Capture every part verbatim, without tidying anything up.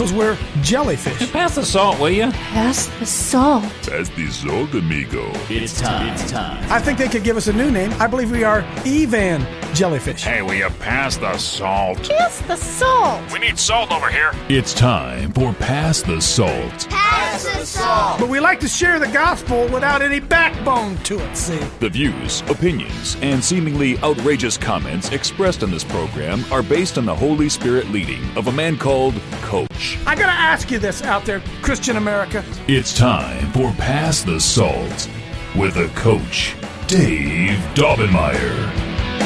because we're jellyfish. Hey, pass the salt, will you? Pass the salt. Pass the salt, amigo. It's time. It's time. I think they could give us a new name. I believe we are Evan Jellyfish. Hey, will you pass the salt? Pass the salt. We need salt over here. It's time for Pass the Salt. Pass the salt. But we like to share the gospel without any backbone to it, see? The views, opinions, and seemingly outrageous comments expressed in this program are based on the Holy Spirit leading of a man called Coach. I gotta ask you this out there, Christian America. It's time for Pass the Salt with the Coach, Dave Daubenmire.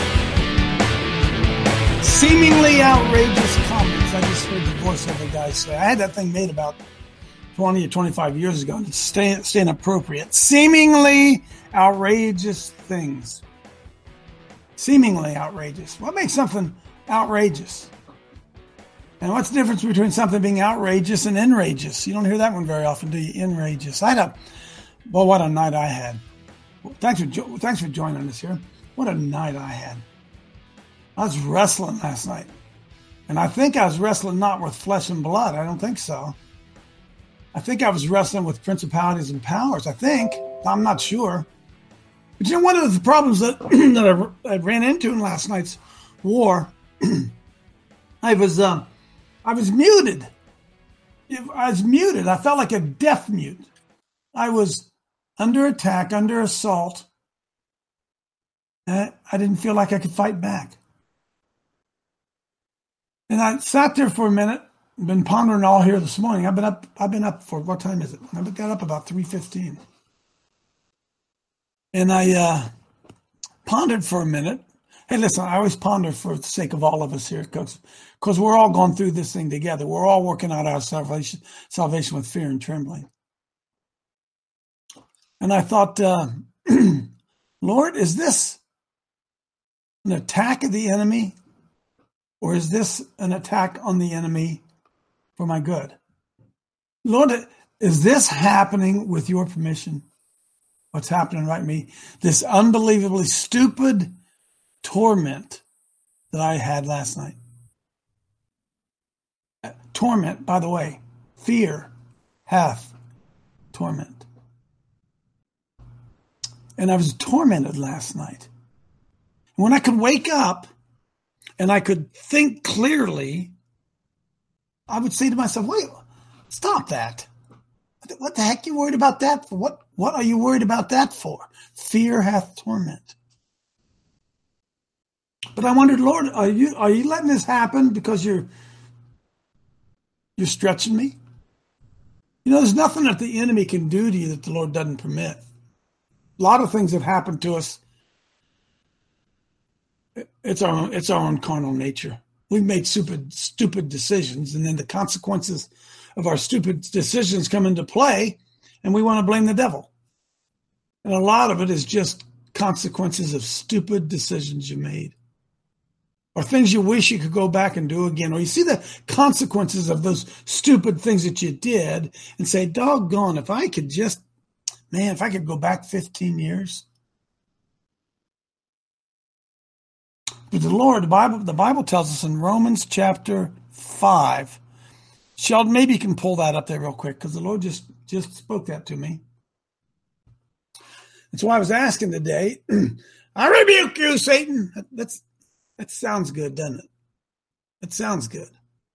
Seemingly outrageous comments. I just heard the voiceover guy say. I had that thing made about twenty or twenty-five years ago, and it's staying, staying appropriate. Seemingly outrageous things. Seemingly outrageous. What makes something outrageous? And what's the difference between something being outrageous and enrageous? You don't hear that one very often, do you? Enrageous. I had a, well, what a night I had. Thanks for jo- thanks for joining us here. What a night I had. I was wrestling last night. And I think I was wrestling not with flesh and blood. I don't think so. I think I was wrestling with principalities and powers. I think. I'm not sure. But you know, one of the problems that, that I, I ran into in last night's war, I was uh, I was muted. I was muted. I felt like a deaf mute. I was under attack, under assault. And I didn't feel like I could fight back. And I sat there for a minute, been pondering all here this morning. I've been up, I've been up for, what time is it? I got up about three fifteen. And I uh, pondered for a minute. Hey, listen, I always ponder for the sake of all of us here, because because we're all going through this thing together. We're all working out our salvation, salvation with fear and trembling. And I thought, uh, Lord, is this an attack of the enemy? Or is this an attack on the enemy for my good? Lord, is this happening with your permission? What's happening right me? This unbelievably stupid torment that I had last night. Torment, by the way, fear hath torment. And I was tormented last night. When I could wake up and I could think clearly, I would say to myself, wait, stop that. What the heck are you worried about that for? What, what are you worried about that for? Fear hath torment. But I wondered, Lord, are you are you letting this happen because you're you're stretching me? You know, there's nothing that the enemy can do to you that the Lord doesn't permit. A lot of things have happened to us. It's our own, it's our own carnal nature. We've made stupid, stupid decisions, and then the consequences of our stupid decisions come into play, and we want to blame the devil. And a lot of it is just consequences of stupid decisions you made, or things you wish you could go back and do again, or you see the consequences of those stupid things that you did and say, doggone, if I could just, man, if I could go back fifteen years. But the Lord, the Bible, the Bible tells us in Romans chapter five. Sheldon, maybe you can pull that up there real quick, because the Lord just, just spoke that to me. That's why I was asking today. I rebuke you, Satan. That, that's that sounds good, doesn't it? It sounds good.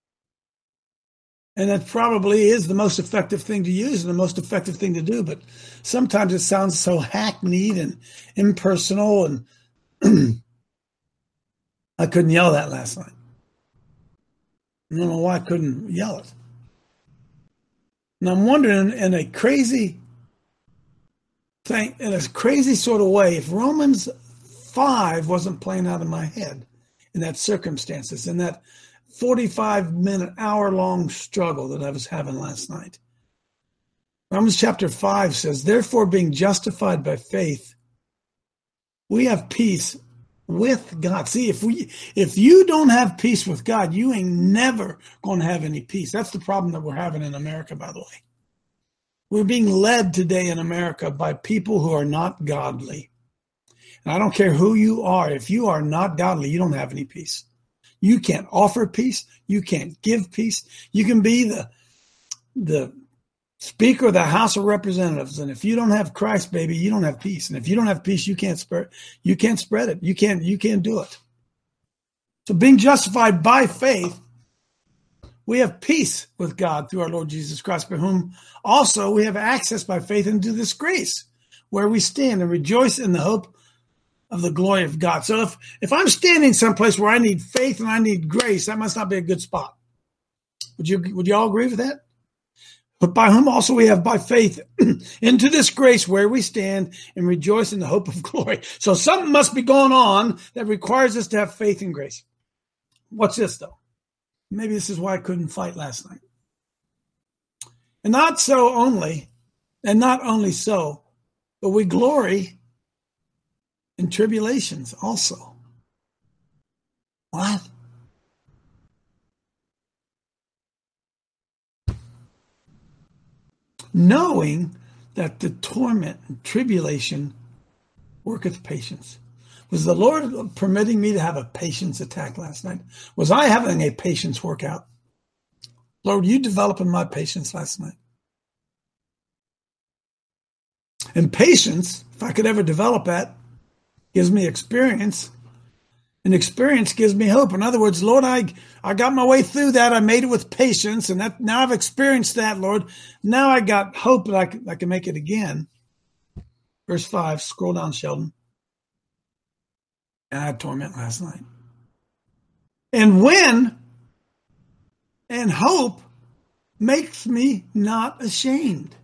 And that probably is the most effective thing to use and the most effective thing to do. But sometimes it sounds so hackneyed and impersonal, and I couldn't yell that last night. I don't know why I couldn't yell it. And I'm wondering, in a crazy thing, in a crazy sort of way, if Romans five wasn't playing out in my head in that circumstances, in that forty-five minute, hour long struggle that I was having last night. Romans chapter five says, therefore, being justified by faith, we have peace with God. See, if we, if you don't have peace with God, you ain't never going to have any peace. That's the problem that we're having in America, by the way. We're being led today in America by people who are not godly. And I don't care who you are. If you are not godly, you don't have any peace. You can't offer peace. You can't give peace. You can be the, the Speaker of the House of Representatives. And if you don't have Christ, baby, you don't have peace. And if you don't have peace, you can't spread, you can't spread it. You can't, you can't do it. So being justified by faith, we have peace with God through our Lord Jesus Christ, by whom also we have access by faith into this grace, where we stand and rejoice in the hope of the glory of God. So if, if I'm standing someplace where I need faith and I need grace, that must not be a good spot. Would you, would you all agree with that? But by whom also we have by faith into this grace where we stand and rejoice in the hope of glory. So something must be going on that requires us to have faith and grace. What's this, though? Maybe this is why I couldn't fight last night. And not so only, and not only so, but we glory in tribulations also. What? Knowing that the torment and tribulation worketh patience. Was the Lord permitting me to have a patience attack last night? Was I having a patience workout? Lord, you developing my patience last night. And patience, if I could ever develop that, gives me experience. And experience gives me hope. In other words, Lord, I, I got my way through that. I made it with patience. And that now I've experienced that, Lord. Now I got hope that I can, I can make it again. Verse five, scroll down, Sheldon. And I had torment last night. And when and hope makes me not ashamed.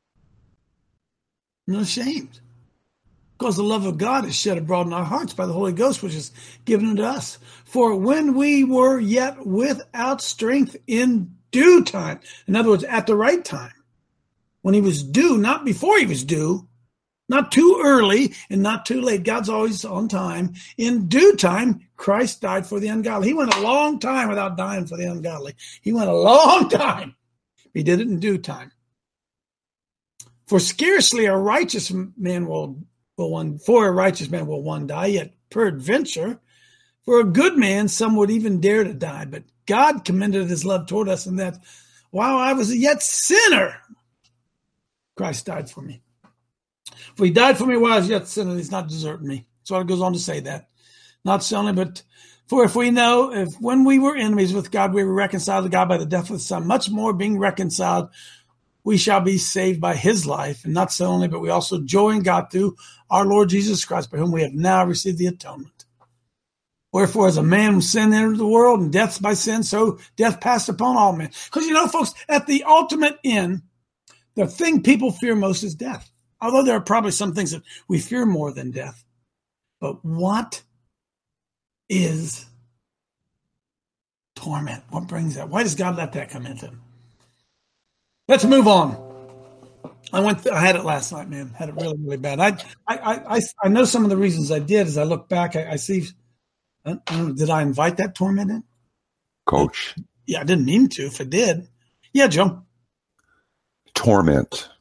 I'm not ashamed. Because the love of God is shed abroad in our hearts by the Holy Ghost, which is given unto us. For when we were yet without strength in due time, in other words, at the right time, when he was due, not before he was due, not too early and not too late. God's always on time. In due time, Christ died for the ungodly. He went a long time without dying for the ungodly. He went a long time. He did it in due time. For scarcely a righteous man will will one, for a righteous man will one die, yet peradventure, for a good man, some would even dare to die. But God commended his love toward us in that while I was a yet sinner, Christ died for me. For he died for me while I was yet a sinner, he's not deserting me. So it goes on to say that. Not so only, but for if we know, if when we were enemies with God, we were reconciled to God by the death of the Son, much more being reconciled, we shall be saved by his life. And not so only, but we also joy in God through our Lord Jesus Christ, by whom we have now received the atonement. Wherefore, as a man sin entered the world, and death by sin, so death passed upon all men. Because, you know, folks, at the ultimate end, the thing people fear most is death. Although there are probably some things that we fear more than death. But what is torment? What brings that? Why does God let that come into him? Let's move on. I went. Th- I had it last night, man. Had it really, really bad. I, I, I, I know some of the reasons I did. As I look back, I, I see. I don't know, did I invite that torment in, Coach? Yeah, I didn't mean to. If I did, yeah, Joe. Torment.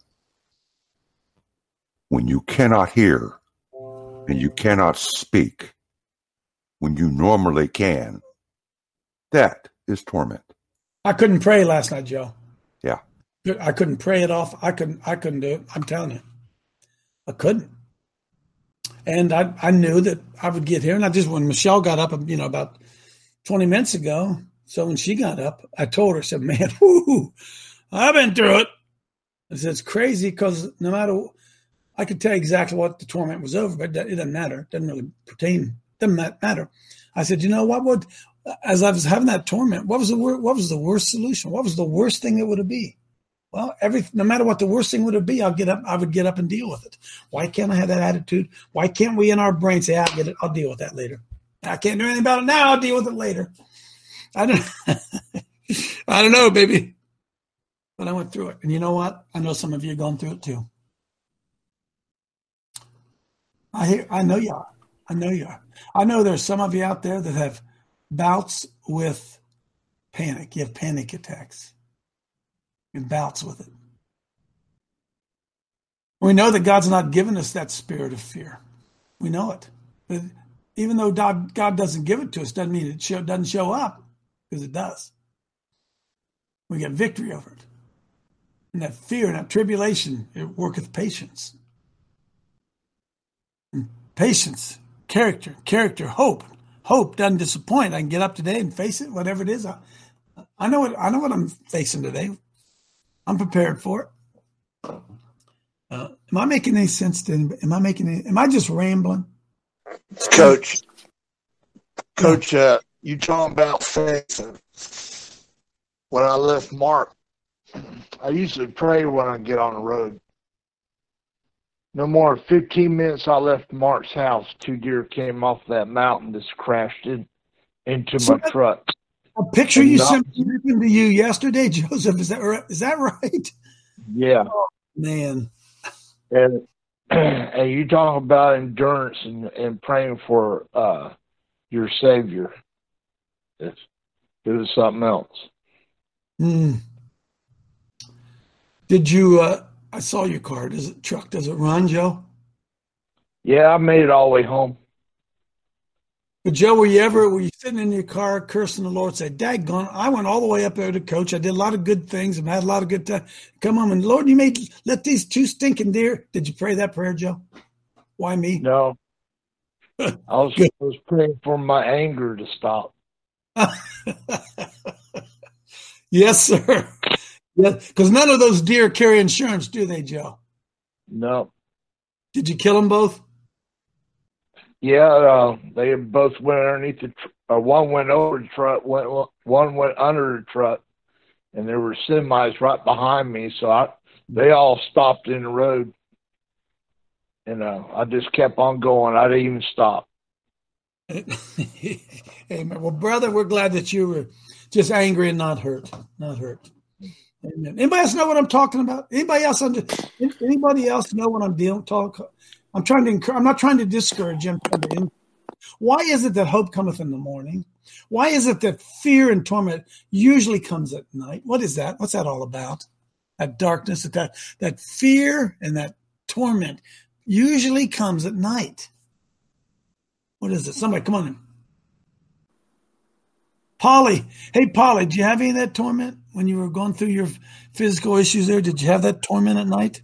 When you cannot hear and you cannot speak when you normally can, that is torment. I couldn't pray last night, Joe. Yeah. I couldn't pray it off. I couldn't, I couldn't do it. I'm telling you, I couldn't. And I, I knew that I would get here. And I just, when Michelle got up, you know, about twenty minutes ago. So when she got up, I told her, I said, man, whoo, I've been through it. I said, it's crazy because no matter, I could tell you exactly what the torment was over, but it doesn't matter. It doesn't really pertain. It doesn't matter. I said, you know, what would, as I was having that torment, what was the wor- what was the worst solution? What was the worst thing it would have been? Well, every no matter what the worst thing would have been, I'll get up. I would get up and deal with it. Why can't I have that attitude? Why can't we in our brain say, "I'll get it. I'll deal with that later. I can't do anything about it now. I'll deal with it later." I don't. I don't know, baby. But I went through it, and you know what? I know some of you are going through it too. I hear. I know you are. I know you are. I know there's some of you out there that have bouts with panic. You have panic attacks. And bouts with it. We know that God's not given us that spirit of fear. We know it. But even though God, God doesn't give it to us, doesn't mean it show, doesn't show up, because it does. We get victory over it. And that fear and that tribulation, it worketh patience. And patience, character, character, hope. Hope doesn't disappoint. I can get up today and face it, whatever it is. I, I know what I know what I'm facing today. I'm prepared for it. Uh, am I making any sense to anybody? Am I making any, am I just rambling? Coach, Coach, uh, you talking about faith. When I left Mark, I usually pray when I get on the road. No more than fifteen minutes I left Mark's house, two deer came off that mountain, just crashed in, into So my truck. A picture And you not- sent to you yesterday, Joseph, is that right? Is that right? Yeah. Man. And, and you talk about endurance and, and praying for uh, your Savior. It's, it was something else. Hmm. Did you, uh, I saw your car. Does it, truck, does it run, Joe? Yeah, I made it all the way home. But Joe, were you ever, were you sitting in your car cursing the Lord, say, daggone, I went all the way up there to coach. I did a lot of good things and had a lot of good time. Come on, and Lord, you made, let these two stinking deer. Did you pray that prayer, Joe? Why me? No. I was, I was praying for my anger to stop. Yes, sir. Yeah, because none of those deer carry insurance, do they, Joe? No. Did you kill them both? Yeah, uh, they both went underneath the tr- uh, one went over the truck, went, one went under the truck, and there were semis right behind me, so I they all stopped in the road. And uh, I just kept on going. I didn't even stop. Amen. Well, brother, we're glad that you were just angry and not hurt. Not hurt. Amen. Anybody else know what I'm talking about? Anybody else under, anybody else know what I'm dealing talk? I'm trying to encourage, I'm not trying to discourage him. Why is it that hope cometh in the morning? Why is it that fear and torment usually comes at night? What is that? What's that all about? That darkness, that that fear and that torment usually comes at night. What is it? Somebody, come on in. Polly. Hey, Polly, did you have any of that torment when you were going through your physical issues there? Did you have that torment at night?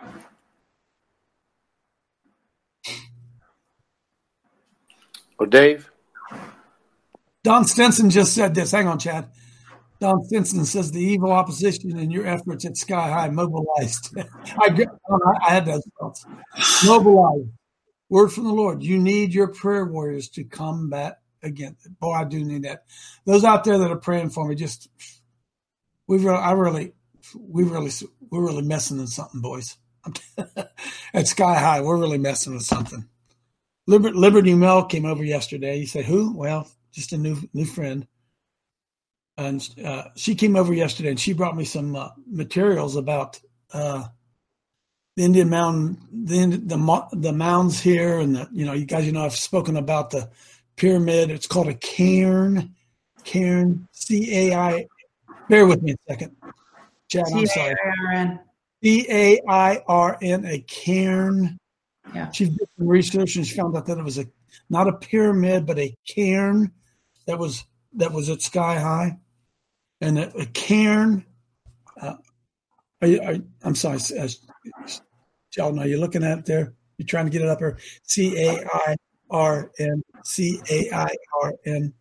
Oh, Dave? Don Stinson just said this. Hang on, Chad. Don Stinson says the evil opposition and your efforts at Sky High mobilized. I, I had those thoughts. Mobilized. Word from the Lord. You need your prayer warriors to combat again. Boy, I do need that. Those out there that are praying for me, just we really, I really, we really, we're really messing with something, boys. At Sky High, we're really messing with something. Liber- Liberty Mel came over yesterday. He said, "Who?" Well, just a new new friend. And uh, she came over yesterday, and she brought me some uh, materials about uh, the Indian Mound, the the the mounds here, and the, you know, you guys, you know, I've spoken about the pyramid. It's called a cairn, cairn, C A I. Bear with me a second, Chad. I'm sorry. C A I R N, a cairn. Yeah. She did some research and she found out that it was a not a pyramid, but a cairn that was that was at Sky High, and a, a cairn. Uh, are you, are, I'm sorry, as, y'all know, you're looking at it there. You're trying to get it up here. C A I R N. C A I R N.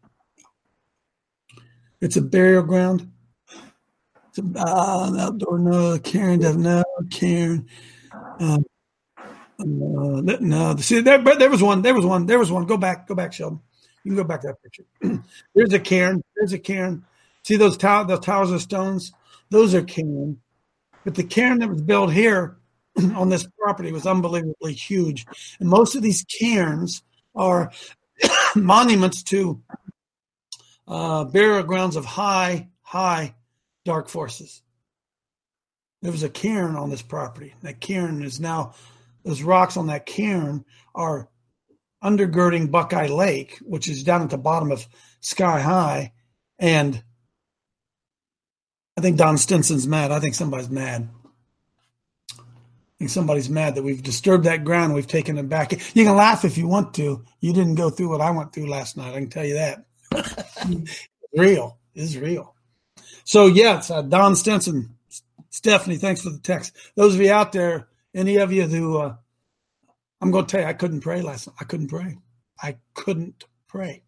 It's a burial ground. It's a, uh, an outdoor no cairn. Doesn't know cairn. Um, Uh, no, see, there, but there was one. There was one. There was one. Go back. Go back, Sheldon. You can go back to that picture. There's a cairn. There's a cairn. See those tower, those towers of stones? Those are cairn. But the cairn that was built here on this property was unbelievably huge. And most of these cairns are monuments to uh, burial grounds of high, high dark forces. There was a cairn on this property. That cairn is now. Those rocks on that cairn are undergirding Buckeye Lake, which is down at the bottom of Sky High. And I think Don Stinson's mad. I think somebody's mad. think somebody's mad that we've disturbed that ground. We've taken them back. You can laugh if you want to. You didn't go through what I went through last night. I can tell you that. It's real. It's real. So, yes, uh, Don Stinson, Stephanie, thanks for the text. Those of you out there, any of you who, uh, I'm going to tell you, I couldn't pray last night. I couldn't pray. I couldn't pray.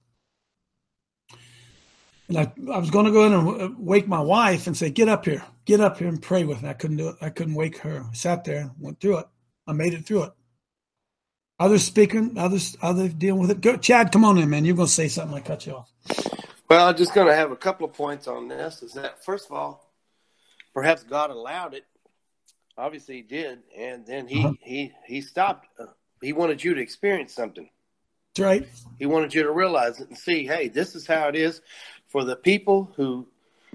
And I, I was going to go in and wake my wife and say, get up here, get up here and pray with me. I couldn't do it. I couldn't wake her. I sat there, went through it. I made it through it. Others speaking, others, others dealing with it. Go, Chad, come on in, man. You're going to say something. I cut you off. Well, I'm just going to have a couple of points on this. Is that, first of all, perhaps God allowed it. Obviously, he did. And then he, uh-huh. he, he stopped. Uh, he wanted you to experience something. That's right. He wanted you to realize it and see, hey, this is how it is for the people who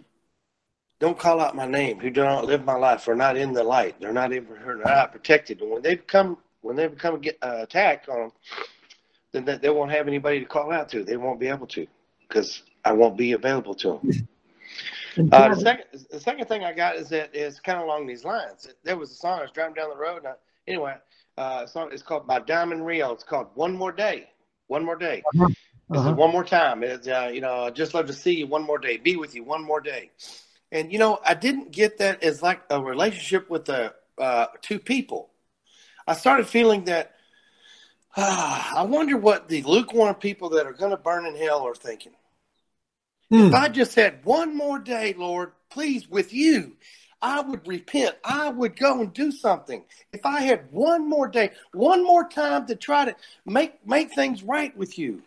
don't call out my name, who do not live my life, are not in the light. They're not even, they're not protected. And when they become, when they become get uh, attacked on them, then they, they won't have anybody to call out to. They won't be able to, because I won't be available to them. Uh, the second, the second thing I got is that is kind of along these lines. There was a song I was driving down the road. And I, anyway, uh, a song it's called by Diamond Rio. It's called "One More Day." One more day. Uh-huh. Uh-huh. One more time. It's, uh, you know, I'd just love to see you one more day. Be with you one more day. And, you know, I didn't get that as like a relationship with the uh, two people. I started feeling that uh, I wonder what the lukewarm people that are going to burn in hell are thinking. Hmm. If I just had one more day, Lord, please, with you, I would repent. I would go and do something. If I had one more day, one more time to try to make make things right with you.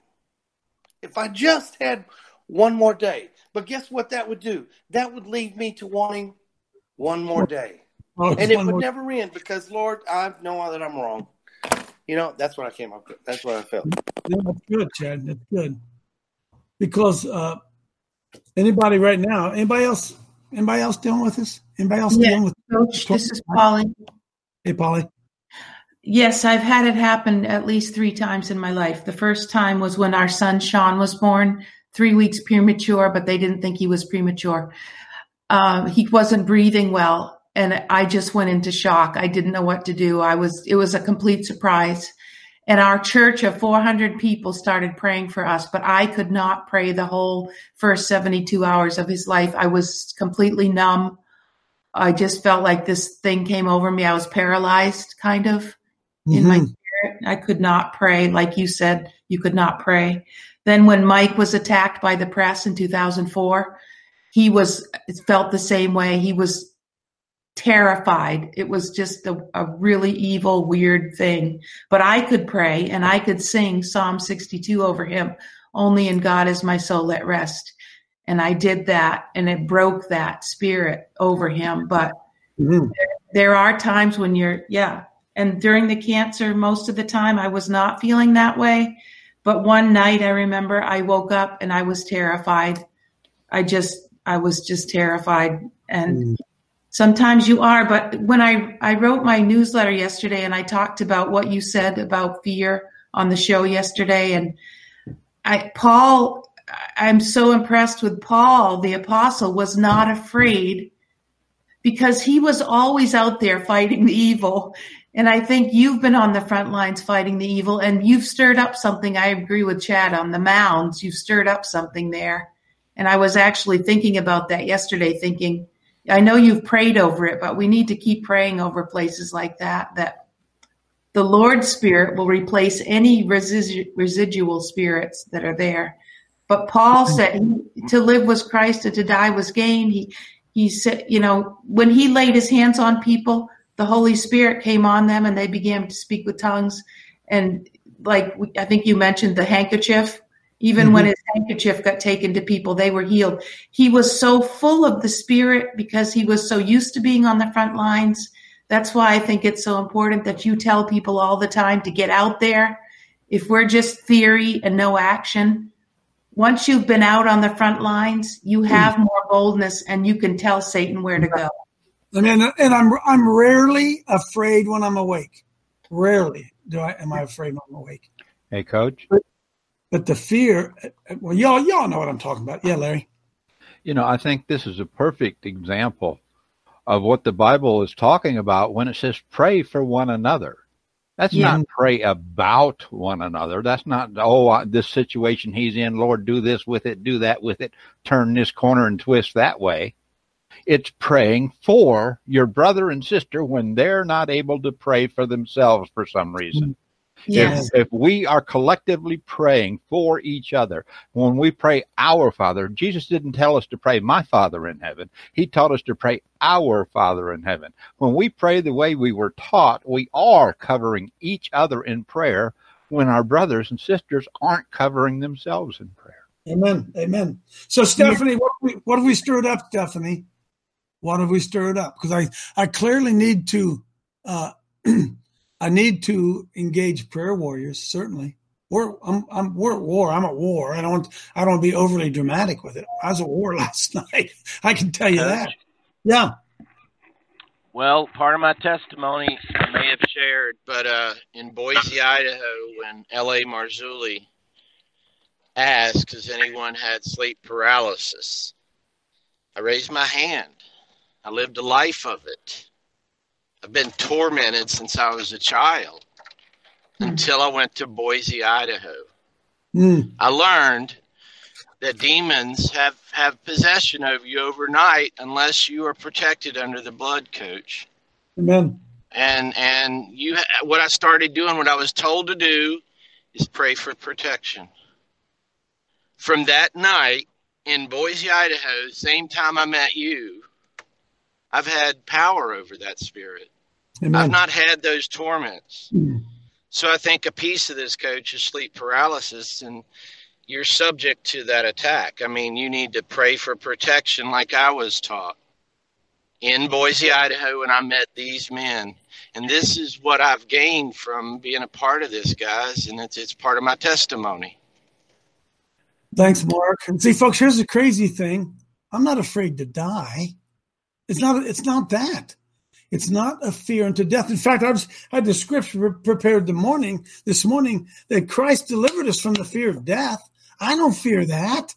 If I just had one more day. But guess what that would do? That would lead me to wanting one more day. Oh, and it would more. never end because, Lord, I know that I'm wrong. You know, that's what I came up with. That's what I felt. Yeah, that's good, Chad. That's good. Because uh, anybody right now, anybody else, anybody else dealing with this? Anybody else yeah, dealing with Coach, this is Polly. Hey, Polly. Yes, I've had it happen at least three times in my life. The first time was when our son Sean was born, three weeks premature, but they didn't think he was premature. Um, he wasn't breathing well, and I just went into shock. I didn't know what to do. I was, it was a complete surprise. And our church of four hundred people started praying for us, but I could not pray the whole first seventy-two hours of his life. I was completely numb. I just felt like this thing came over me. I was paralyzed kind of mm-hmm. in my spirit. I could not pray. Like you said, you could not pray. Then when Mike was attacked by the press in two thousand four, he was, it felt the same way. He was terrified. It was just a, a really evil, weird thing. But I could pray and I could sing Psalm sixty-two over him. Only in God is my soul at rest. And I did that, and it broke that spirit over him. But mm-hmm. there, there are times when you're, yeah. And during the cancer, most of the time, I was not feeling that way. But one night, I remember I woke up and I was terrified. I just, I was just terrified. And mm. sometimes you are. But when I, I wrote my newsletter yesterday and I talked about what you said about fear on the show yesterday, and I, Paul, I'm so impressed with Paul, the apostle, was not afraid because he was always out there fighting the evil. And I think you've been on the front lines fighting the evil, and you've stirred up something. I agree with Chad on the mounds. You've stirred up something there. And I was actually thinking about that yesterday, thinking, I know you've prayed over it, but we need to keep praying over places like that, that the Lord's Spirit will replace any residu- residual spirits that are there. But Paul said to live was Christ and to die was gain. He, he said, you know, when he laid his hands on people, the Holy Spirit came on them and they began to speak with tongues. And like, I think you mentioned the handkerchief, even mm-hmm. when his handkerchief got taken to people, they were healed. He was so full of the Spirit because he was so used to being on the front lines. That's why I think it's so important that you tell people all the time to get out there. If we're just theory and no action, once you've been out on the front lines, you have more boldness and you can tell Satan where to go. I mean, and I'm I'm rarely afraid when I'm awake. Rarely do I am I afraid when I'm awake. Hey, Coach. But, but the fear, well, y'all y'all know what I'm talking about. Yeah, Larry. You know, I think this is a perfect example of what the Bible is talking about when it says pray for one another. That's Yeah. not pray about one another. That's not, oh, uh, this situation he's in, Lord, do this with it, do that with it, turn this corner and twist that way. It's praying for your brother and sister when they're not able to pray for themselves for some reason. Yes. If, if we are collectively praying for each other, when we pray our Father, Jesus didn't tell us to pray my Father in heaven. He taught us to pray our Father in heaven. When we pray the way we were taught, we are covering each other in prayer when our brothers and sisters aren't covering themselves in prayer. Amen. Amen. So, Stephanie, what have we, what have we stirred up, Stephanie? What have we stirred up? Because I, I clearly need to uh, I need to engage prayer warriors. Certainly, we're I'm, I'm we're at war. I'm at war. I don't I don't be overly dramatic with it. I was at war last night. I can tell you Coach? that. Yeah. Well, part of my testimony I may have shared, but uh, in Boise, Idaho, when L A Marzulli asked, has anyone had sleep paralysis? I raised my hand. I lived a life of it. I've been tormented since I was a child until I went to Boise, Idaho. Mm. I learned that demons have, have possession over you overnight unless you are protected under the blood, Coach. Amen. And and you, what I started doing, what I was told to do, is pray for protection. From that night in Boise, Idaho, same time I met you, I've had power over that spirit. Amen. I've not had those torments. Mm. So I think a piece of this, Coach, is sleep paralysis, and you're subject to that attack. I mean, you need to pray for protection like I was taught in Boise, Idaho, when I met these men. And this is what I've gained from being a part of this, guys, and it's it's part of my testimony. Thanks, Mark. And see, folks, here's the crazy thing. I'm not afraid to die. It's not. It's not that. It's not a fear unto death. In fact, I was I had the scripture prepared the morning this morning that Christ delivered us from the fear of death. I don't fear that.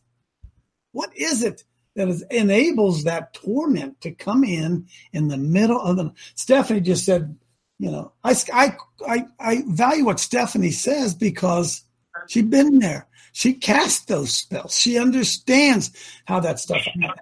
What is it that is, enables that torment to come in in the middle of the? Stephanie just said, you know, I I I, I value what Stephanie says because she's been there. She cast those spells. She understands how that stuff happens.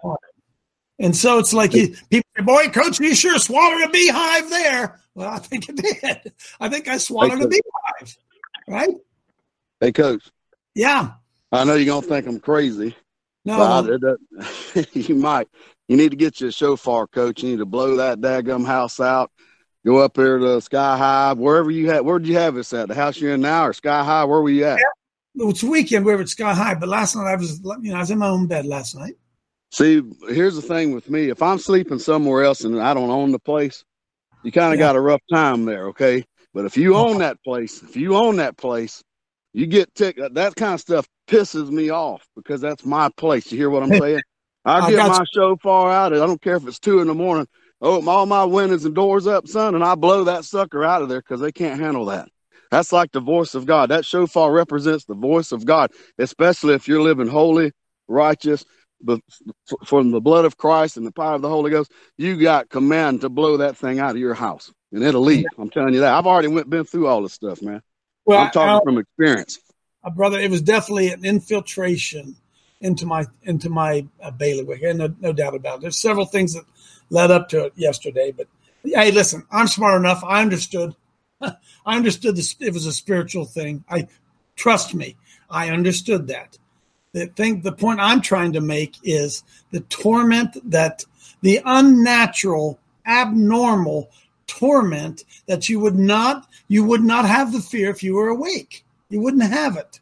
And so it's like you, people say, boy, Coach, you sure swallowed a beehive there. Well, I think it did. I think I swallowed hey, a beehive, right? Hey, Coach. Yeah. I know you're going to think I'm crazy. No. But I, you might. You need to get you a shofar, Coach. You need to blow that daggum house out. Go up there to Sky High, wherever you had. Where did you have us at? The house you're in now or Sky High? Where were you at? Yeah. It's weekend. We were at Sky High, but last night I was, you know, I was in my own bed last night. See, here's the thing with me. If I'm sleeping somewhere else and I don't own the place, you kind of yeah. got a rough time there, okay? But if you own that place, if you own that place, you get ticked. That kind of stuff pisses me off because that's my place. You hear what I'm saying? I get my shofar out. I don't care if it's two in the morning. Open all my windows and doors up, son, and I blow that sucker out of there because they can't handle that. That's like the voice of God. That shofar represents the voice of God, especially if you're living holy, righteous, but from the blood of Christ and the power of the Holy Ghost. You got command to blow that thing out of your house, and it'll leave. I'm telling you that. I've already went been through all this stuff, man. Well, I'm talking I'll, from experience. Uh, brother, it was definitely an infiltration into my into my uh, bailiwick, and no, no doubt about it. There's several things that led up to it yesterday, but hey, listen, I'm smart enough. I understood. I understood this. It was a spiritual thing. I trust me. I understood that. The thing, the point I'm trying to make is the torment that the unnatural, abnormal torment that you would not, you would not have the fear if you were awake. You wouldn't have it.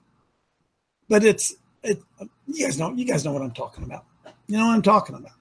But it's, it, you guys know, you guys know what I'm talking about. You know what I'm talking about.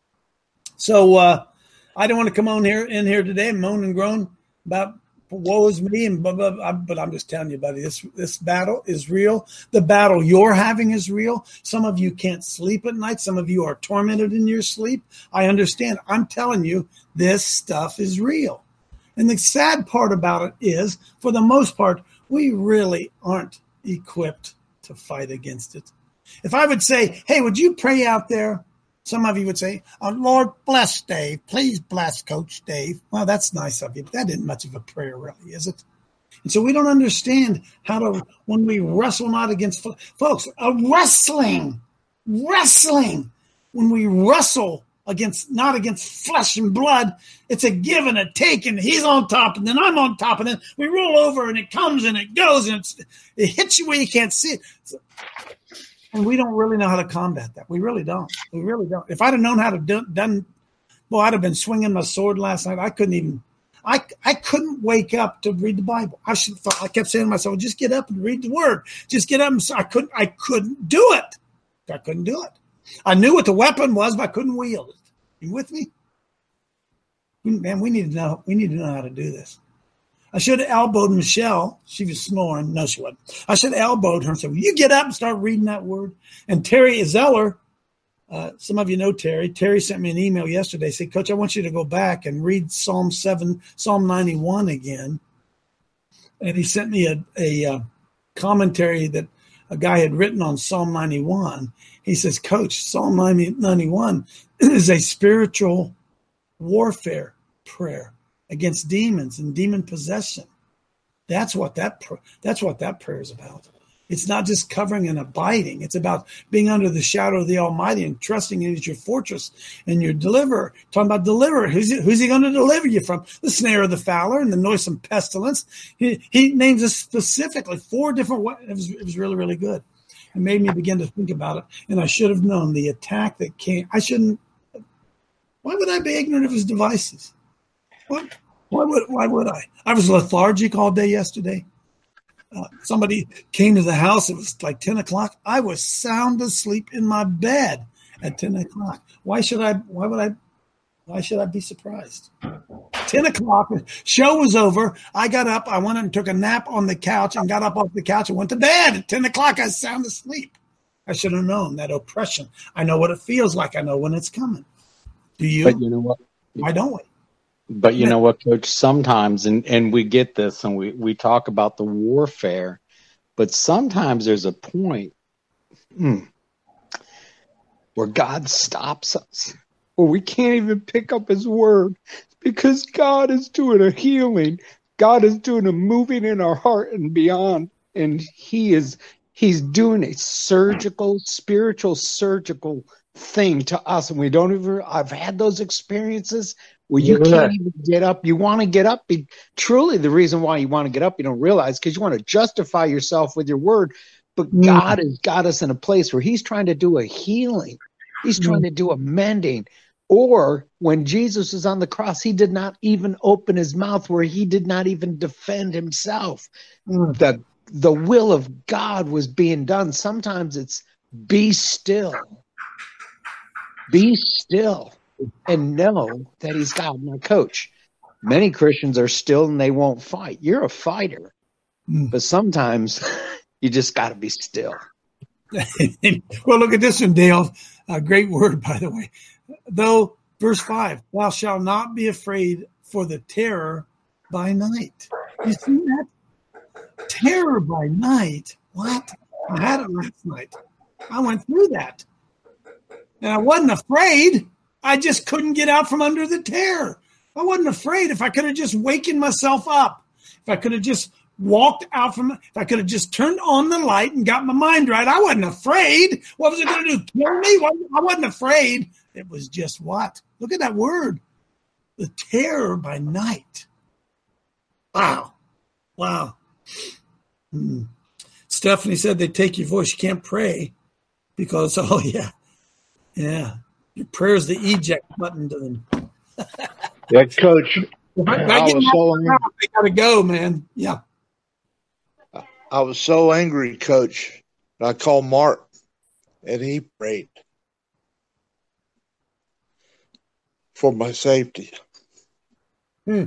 So uh, I don't want to come on here in here today and moan and groan about woe is me and blah, blah, blah, but I'm just telling you, buddy, this this battle is real. The battle you're having is real. Some of you can't sleep at night. Some of you are tormented in your sleep. I understand. I'm telling you, this stuff is real. And the sad part about it is, for the most part, we really aren't equipped to fight against it. If I would say, hey, would you pray out there Some of you would say, oh, Lord, bless Dave. Please bless Coach Dave. Well, that's nice of you, but that isn't much of a prayer, really, is it? And so we don't understand how to, when we wrestle not against, folks, a wrestling, wrestling, when we wrestle against, not against flesh and blood, it's a give and a take, and he's on top, and then I'm on top, and then we roll over, and it comes, and it goes, and it's, it hits you where you can't see it. So, and we don't really know how to combat that. We really don't. We really don't. If I'd have known how to do done, well, I'd have been swinging my sword last night. I couldn't even, I I couldn't wake up to read the Bible. I should. I kept saying to myself, just get up and read the Word. Just get up. And so I couldn't. I couldn't do it. I couldn't do it. I knew what the weapon was, but I couldn't wield it. You with me? Man, we need to know. We need to know how to do this. I should have elbowed Michelle. She was snoring. No, she wasn't. I should have elbowed her and said, will you get up and start reading that word? And Terry Zeller, uh, some of you know Terry. Terry sent me an email yesterday. Said, Coach, I want you to go back and read Psalm seven, Psalm ninety-one again. And he sent me a, a uh, commentary that a guy had written on Psalm ninety-one. He says, Coach, Psalm ninety-one is a spiritual warfare prayer against demons and demon possession. That's what that that's what that prayer is about. It's not just covering and abiding. It's about being under the shadow of the Almighty and trusting in as your fortress and your deliverer. Talking about deliverer. Who's he, who's he going to deliver you from? The snare of the fowler and the noisome pestilence. He, he names us specifically four different ways. It was, it was really, really good. It made me begin to think about it. And I should have known the attack that came. I shouldn't. Why would I be ignorant of his devices? What? Why would why would I? I was lethargic all day yesterday. Uh, somebody came to the house. It was like ten o'clock. I was sound asleep in my bed at ten o'clock. Why should I? Why would I? Why should I be surprised? ten o'clock. Show was over. I got up. I went and took a nap on the couch and got up off the couch and went to bed. At ten o'clock, I was sound asleep. I should have known that oppression. I know what it feels like. I know when it's coming. Do you? But you know what? Why don't we? But you know what, Coach, sometimes, and, and we get this and we, we talk about the warfare, but sometimes there's a point hmm, where God stops us, where we can't even pick up his word because God is doing a healing. God is doing a moving in our heart and beyond. And he is, he's doing a surgical, spiritual, surgical thing to us. And we don't even, I've had those experiences where you can't even get up. You want to get up. Be, truly, the reason why you want to get up, you don't realize, because you want to justify yourself with your word. But mm. God has got us in a place where he's trying to do a healing. He's mm. trying to do a mending. Or when Jesus was on the cross, he did not even open his mouth, where he did not even defend himself. Mm. The, the will of God was being done. Sometimes it's be still. Be still. And know that he's God. Now, Coach, many Christians are still and they won't fight. You're a fighter. Mm. But sometimes you just got to be still. Well, look at this one, Dale. A great word, by the way. Though, verse five, thou shalt not be afraid for the terror by night. You see that? Terror by night? What? I had it last night. I went through that. And I wasn't afraid. I just couldn't get out from under the terror. I wasn't afraid. If I could have just wakened myself up, if I could have just walked out from, if I could have just turned on the light and got my mind right, I wasn't afraid. What was it going to do? Kill me? I wasn't afraid. It was just what? Look at that word. The terror by night. Wow. Wow. Hmm. Stephanie said they take your voice. You can't pray because, oh, yeah. Yeah. Your prayer's the eject button to them. Yeah, Coach. If I, if I, I get was so angry. I gotta go, man. Yeah. I was so angry, Coach. I called Mark, and he prayed for my safety. Hmm.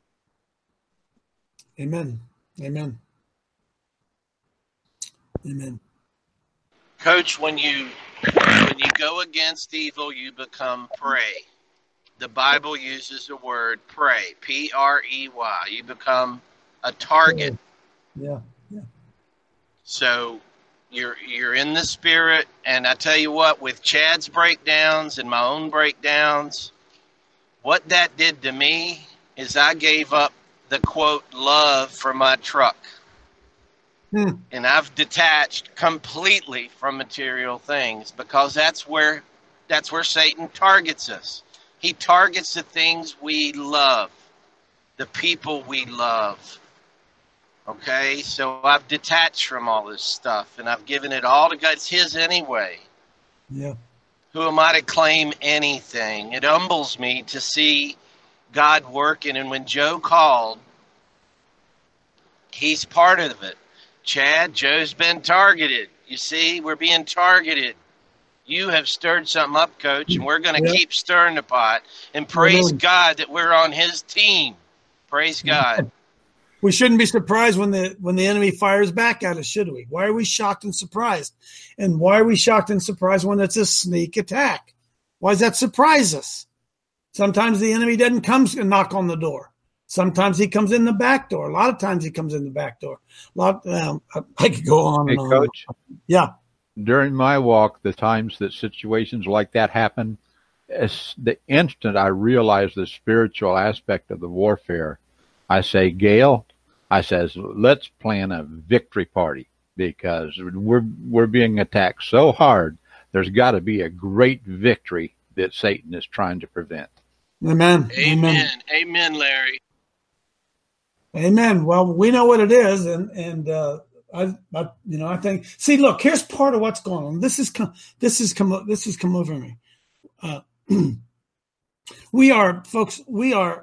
Amen. Amen. Amen. Coach, when you when you go against evil, you become prey. The Bible uses the word prey, P R E Y. You become a target. Yeah, yeah. So You're you're in the spirit, and I tell you what, with Chad's breakdowns and my own breakdowns, what that did to me is I gave up the quote love for my truck. Hmm. And I've detached completely from material things because that's where that's where Satan targets us. He targets the things we love, the people we love. Okay, so I've detached from all this stuff and I've given it all to God. It's his anyway. Yeah. Who am I to claim anything? It humbles me to see God working. And when Joe called, he's part of it. Chad, Joe's been targeted. You see, we're being targeted. You have stirred something up, Coach, and we're going to Yep. keep stirring the pot. And praise Amen. God that we're on his team. Praise God. We shouldn't be surprised when the when the enemy fires back at us, should we? Why are we shocked and surprised? And why are we shocked and surprised when it's a sneak attack? Why does that surprise us? Sometimes the enemy doesn't come and knock on the door. Sometimes he comes in the back door. A lot of times he comes in the back door. A lot. Um, I could go on Hey, and on. Coach, Yeah. during my walk, the times that situations like that happen, as the instant I realize the spiritual aspect of the warfare, I say, Gail, I says, let's plan a victory party because we're we're being attacked so hard. There's got to be a great victory that Satan is trying to prevent. Amen. Amen. Amen, Larry. Amen. Well, we know what it is, and and uh, I, I, you know, I think. See, look, here's part of what's going on. This is come. This is come. This has come over me. Uh, we are, folks. We are.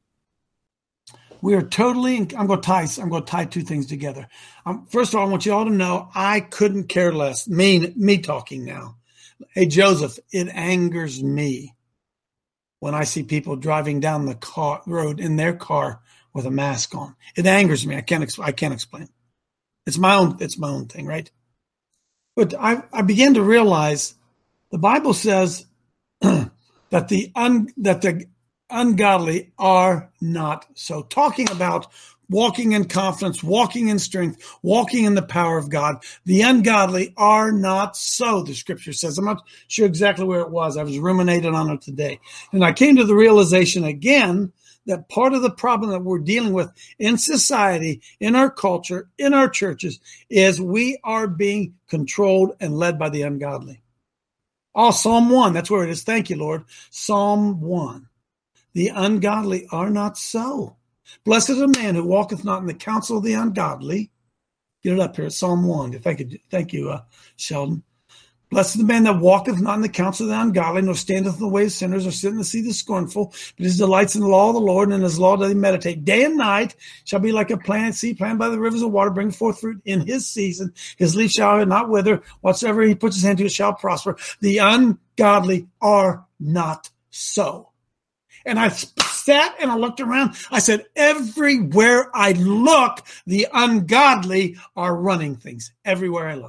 We are totally. I'm going to tie. I'm going to tie two things together. Um, first of all, I want you all to know I couldn't care less. Me, me talking now. Hey, Joseph, it angers me when I see people driving down the car road in their car with a mask on. It angers me. I can't. I can't explain. It's my own. It's my own thing, right? But I, I began to realize the Bible says that the un, that the ungodly are not so. Talking about walking in confidence, walking in strength, walking in the power of God. The ungodly are not so, the scripture says. I'm not sure exactly where it was. I was ruminating on it today. And I came to the realization again that part of the problem that we're dealing with in society, in our culture, in our churches, is we are being controlled and led by the ungodly. Oh, Psalm one, that's where it is. Thank you, Lord. Psalm one. The ungodly are not so. Blessed is a man who walketh not in the counsel of the ungodly. Get it up here, Psalm one. Thank you, thank you, uh, Sheldon. Blessed is the man that walketh not in the counsel of the ungodly, nor standeth in the way of sinners, or sitteth in the seat of the scornful, but his delights in the law of the Lord, and in his law doth he meditate. Day and night shall be like a plant, seed planted by the rivers of water, bring forth fruit in his season. His leaf shall not wither. Whatsoever he puts his hand to, it shall prosper. The ungodly are not so. And I sat and I looked around. I said, everywhere I look, the ungodly are running things. Everywhere I look.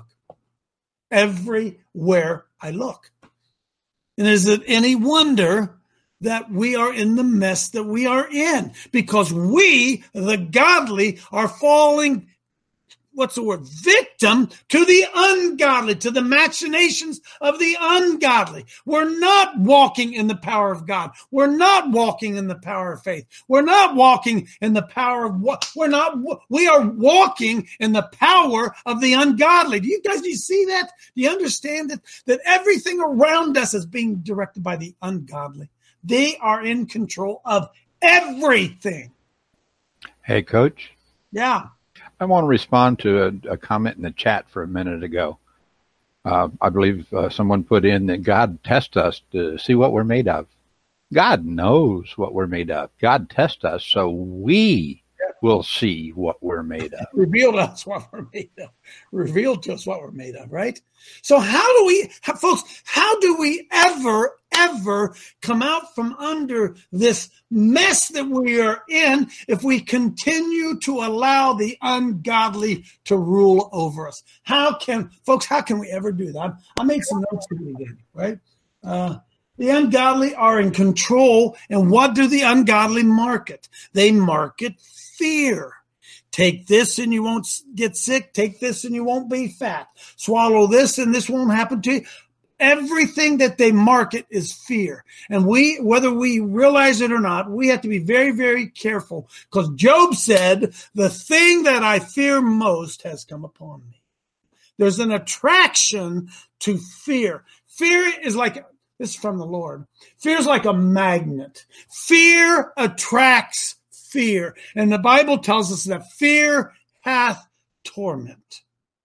Everywhere I look. And is it any wonder that we are in the mess that we are in? Because we, the godly, are falling, what's the word, victim to the ungodly, to the machinations of the ungodly. We're not walking in the power of God. We're not walking in the power of faith. We're not walking in the power of what we're not, we are walking in the power of the ungodly. Do you guys, do you see that? Do you understand that, that everything around us is being directed by the ungodly? They are in control of everything. Hey, Coach. Yeah. I want to respond to a, a comment in the chat for a minute ago. Uh, I believe uh, someone put in that God tests us to see what we're made of. God knows what we're made of. God tests us so we will see what we're made of. Reveal to us what we're made of. Reveal to us what we're made of, right? So how do we, how, folks, how do we ever, ever come out from under this mess that we are in if we continue to allow the ungodly to rule over us? How can, folks, how can we ever do that? I made some notes today, right? Uh, the ungodly are in control, and what do the ungodly market? They market fear. Take this and you won't get sick. Take this and you won't be fat. Swallow this and this won't happen to you. Everything that they market is fear. And we, whether we realize it or not, we have to be very, very careful, because Job said, the thing that I fear most has come upon me. There's an attraction to fear. Fear is like, this is from the Lord. Fear is like a magnet. Fear attracts fear. And the Bible tells us that fear hath torment.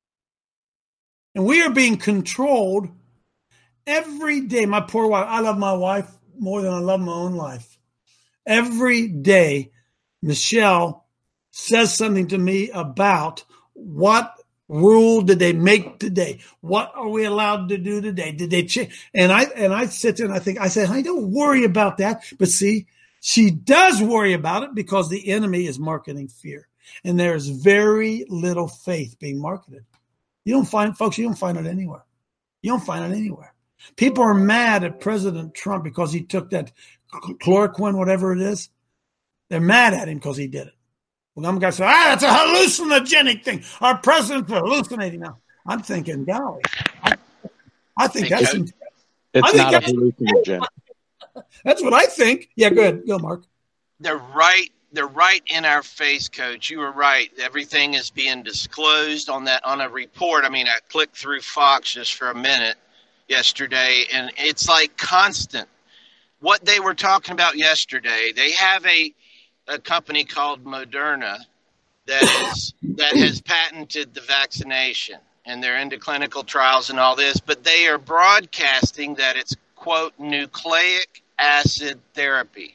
And we are being controlled every day. My poor wife, I love my wife more than I love my own life. Every day, Michelle says something to me about what rule did they make today? What are we allowed to do today? Did they change? And I and I sit there and I think, I said, I don't worry about that. But see, she does worry about it because the enemy is marketing fear. And there's very little faith being marketed. You don't find, folks, you don't find it anywhere. You don't find it anywhere. People are mad at President Trump because he took that chloroquine, whatever it is. They're mad at him because he did it. Well, some guy said, ah, it's a hallucinogenic thing. Our president's hallucinating now. I'm thinking, golly, I, I think It's, that's... it's I think not a that's, hallucinogen. that's what I think. Yeah, go ahead. Go, Mark. They're right. They're right in our face, Coach. You were right. Everything is being disclosed on that on a report. I mean, I clicked through Fox just for a minute yesterday, and it's like constant. What they were talking about yesterday, they have a a company called Moderna that is that has patented the vaccination, and they're into clinical trials and all this, but they are broadcasting that it's, quote, nucleic acid therapy.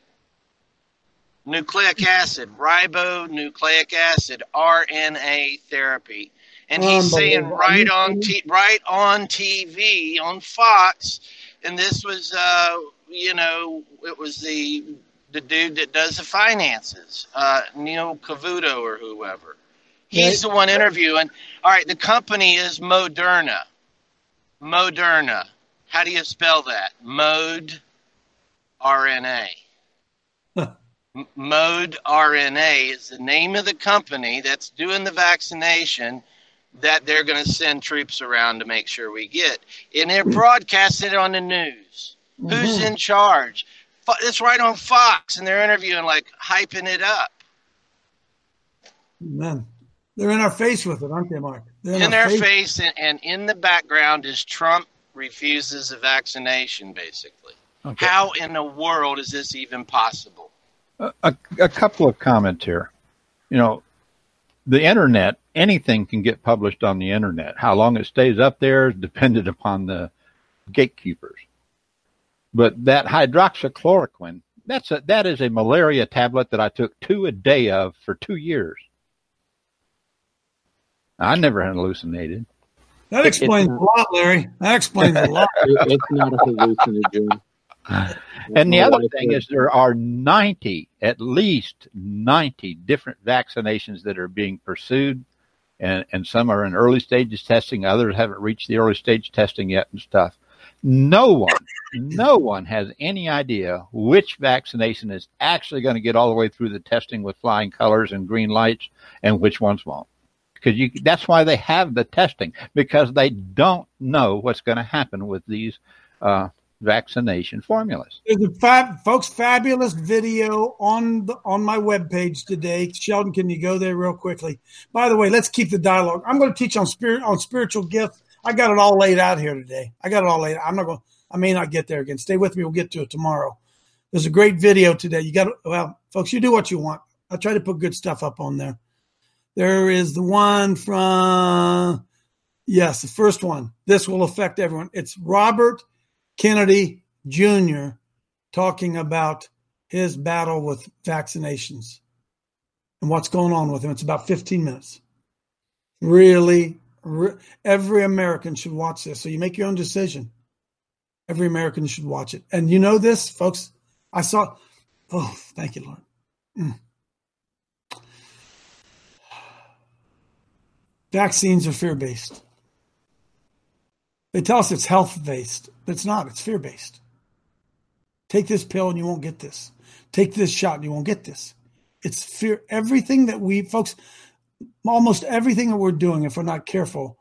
Nucleic acid, ribonucleic acid, R N A therapy. And he's saying right on t- right on T V, on Fox, and this was, uh, you know, it was the the dude that does the finances, uh, Neil Cavuto or whoever. He's the one interviewing. All right, the company is Moderna. Moderna. How do you spell that? Mode R N A. Mode R N A is the name of the company that's doing the vaccination that they're going to send troops around to make sure we get. And they're broadcasting it on the news. Mm-hmm. Who's in charge? It's right on Fox, and they're interviewing, like, hyping it up. Man, they're in our face with it, aren't they, Mark? They're in, in their face, face and, and in the background is Trump refuses a vaccination, basically. Okay. How in the world is this even possible? A, a, a couple of comments here. You know, the internet, anything can get published on the internet. How long it stays up there is dependent upon the gatekeepers. But that hydroxychloroquine, that's a, that is a malaria tablet that I took two a day of for two years. I never hallucinated. That explains a lot, Larry. That explains a lot. It's not a hallucinogen. And the other thing is there are ninety, at least ninety different vaccinations that are being pursued, and, and some are in early stages testing. Others haven't reached the early stage testing yet and stuff. No one, no one has any idea which vaccination is actually going to get all the way through the testing with flying colors and green lights and which ones won't. Because you, that's why they have the testing, because they don't know what's going to happen with these uh, vaccination formulas. There's a fab, folks, fabulous video on the, on my webpage today. Sheldon, can you go there real quickly? By the way, let's keep the dialogue. I'm going to teach on spirit on spiritual gifts. I got it all laid out here today. I got it all laid out. I'm not going. I may not get there again. Stay with me. We'll get to it tomorrow. There's a great video today. You got to, well, folks, you do what you want. I try to put good stuff up on there. There is the one from, yes, the first one. This will affect everyone. It's Robert Kennedy Junior talking about his battle with vaccinations and what's going on with him. It's about fifteen minutes. Really, re- every American should watch this. So you make your own decision. Every American should watch it. And you know this, folks? I saw, oh, thank you, Lord. Mm. Vaccines are fear-based. They tell us it's health-based, but it's not. It's fear-based. Take this pill and you won't get this. Take this shot and you won't get this. It's fear. Everything that we, folks, almost everything that we're doing, if we're not careful,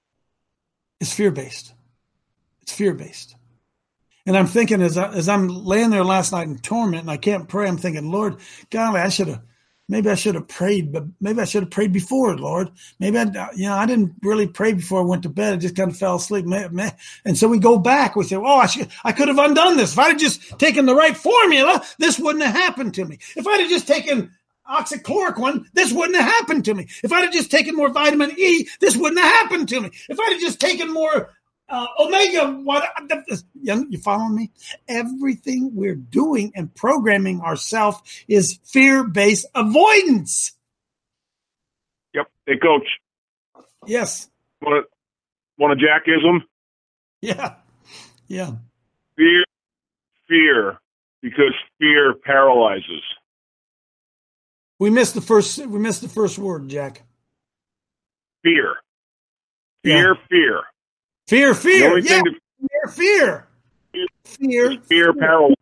is fear-based. It's fear-based. And I'm thinking as, I, as I'm laying there last night in torment and I can't pray, I'm thinking, Lord, golly, I should have, maybe I should have prayed, but maybe I should have prayed before, Lord. Maybe I, you know, I didn't really pray before I went to bed. I just kind of fell asleep. And so we go back. We say, oh, I should, I could have undone this. If I'd have just taken the right formula, this wouldn't have happened to me. If I'd have just taken oxychloroquine, this wouldn't have happened to me. If I'd have just taken more vitamin E, this wouldn't have happened to me. If I'd have just taken more uh, omega, what you following me? Everything we're doing and programming ourselves is fear-based avoidance. Yep. Hey, Coach. Yes. Want a, want a Jackism? Yeah. Yeah. Fear, fear, because fear paralyzes. We missed the first. We missed the first word, Jack. Fear, fear, yeah. fear, fear, fear. Yeah, to, fear, fear, fear, fear, paralysis.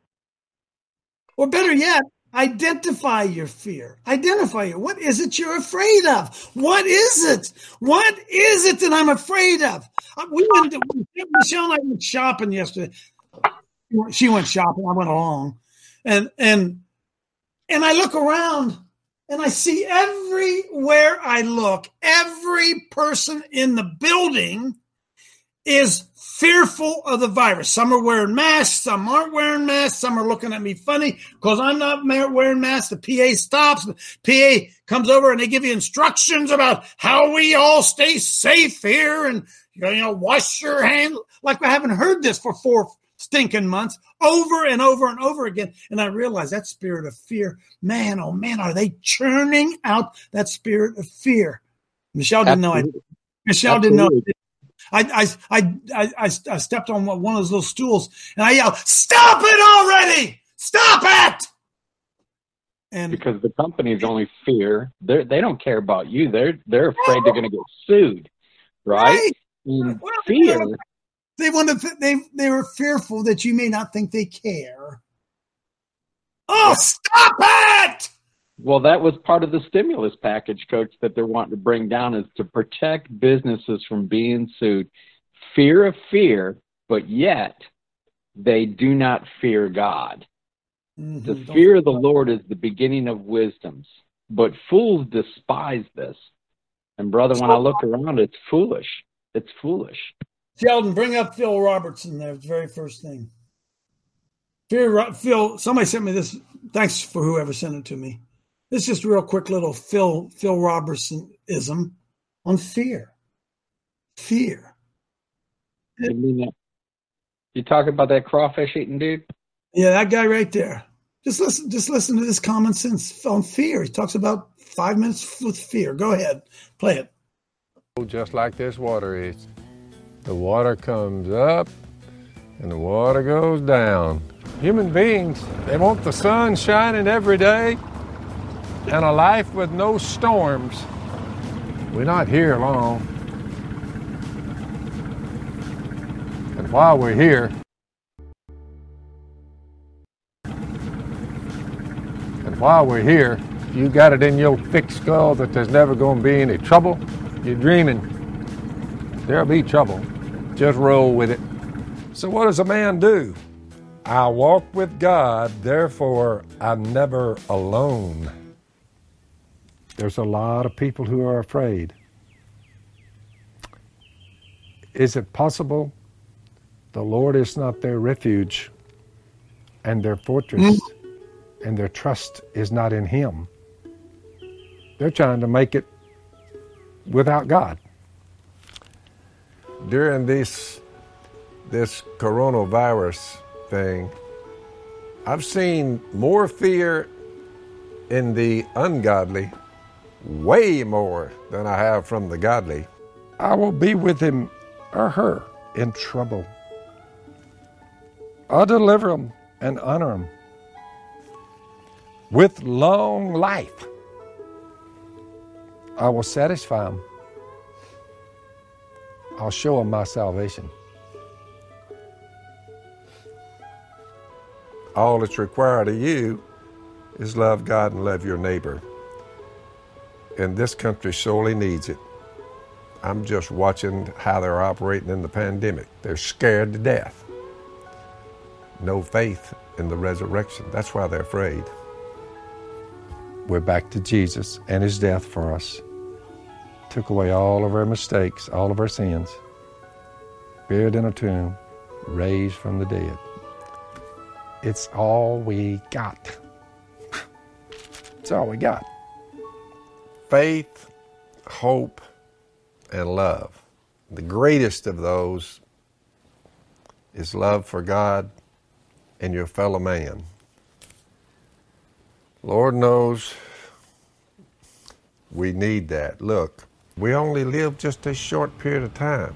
Or better yet, identify your fear. Identify it. What is it you're afraid of? What is it? What is it that I'm afraid of? We went. To, Michelle and I went shopping yesterday. She went shopping. I went along, and and and I look around. And I see everywhere I look, every person in the building is fearful of the virus. Some are wearing masks. Some aren't wearing masks. Some are looking at me funny because I'm not wearing masks. The P A stops. The P A comes over and they give you instructions about how we all stay safe here and, you know, wash your hands. Like I haven't heard this for four stinking months over and over and over again. And I realized that spirit of fear, man, oh man, are they churning out that spirit of fear? Michelle didn't Absolutely. know. I, Michelle Absolutely. didn't know. I, I, I, I, I stepped on one of those little stools and I yelled, "Stop it already! Stop it!" And because the companies only fear, they they don't care about you. They're they're afraid they're going to get sued, right? right. And well, fear. They want to. They they were fearful that you may not think they care. Oh, stop it! Well, that was part of the stimulus package, Coach, that they're wanting to bring down is to protect businesses from being sued. Fear of fear, but yet they do not fear God. Mm-hmm. The Don't fear of the Lord is the beginning of wisdoms, but fools despise this. And brother, when I look around, it's foolish. It's foolish. Sheldon, bring up Phil Robertson there. The very first thing. Fear, Phil, somebody sent me this. Thanks for whoever sent it to me. It's just a real quick little Phil Phil Robertson-ism on fear. Fear. You mean that? You talking about that crawfish eating dude? Yeah, that guy right there. Just listen. Just listen to this common sense on fear. He talks about five minutes with fear. Go ahead, play it. Just like this water is. The water comes up and the water goes down. Human beings, they want the sun shining every day and a life with no storms. We're not here long. And while we're here, and while we're here, you got it in your thick skull that there's never going to be any trouble. You're dreaming. There'll be trouble. Just roll with it. So what does a man do? I walk with God, therefore I'm never alone. There's a lot of people who are afraid. Is it possible the Lord is not their refuge and their fortress mm-hmm. and their trust is not in Him? They're trying to make it without God. During this, this coronavirus thing, I've seen more fear in the ungodly, way more than I have from the godly. I will be with him or her in trouble. I'll deliver them and honor them with long life. I will satisfy them. I'll show them my salvation. All that's required of you is love God and love your neighbor. and this country sorely needs it. I'm just watching how they're operating in the pandemic. They're scared to death. No faith in the resurrection. That's why they're afraid. We're back to Jesus and his death for us. Took away all of our mistakes, all of our sins. Buried in a tomb, raised from the dead. It's all we got. It's all we got. Faith, hope, and love. The greatest of those is love for God and your fellow man. Lord knows we need that. Look, we only live just a short period of time.